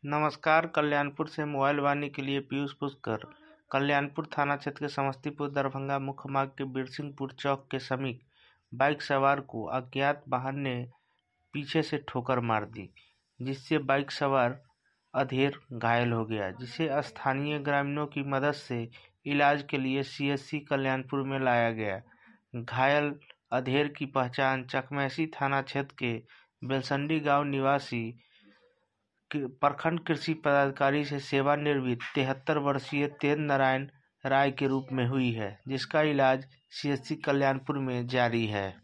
नमस्कार। कल्याणपुर से मोबाइल वाणी के लिए पीयूष पुष्कर। कल्याणपुर थाना क्षेत्र के समस्तीपुर दरभंगा मुख्य मार्ग के बिरसिंहपुर चौक के समीप बाइक सवार को अज्ञात वाहन ने पीछे से ठोकर मार दी, जिससे बाइक सवार अधेर घायल हो गया, जिसे स्थानीय ग्रामीणों की मदद से इलाज के लिए सीएचसी कल्याणपुर में लाया गया। घायल अधेर की पहचान चकमैसी थाना क्षेत्र के बेलसंडी गांव निवासी प्रखंड कृषि पदाधिकारी से सेवानिवृत्त 73 वर्षीय तेज नारायण राय के रूप में हुई है, जिसका इलाज सीएचसी कल्याणपुर में जारी है।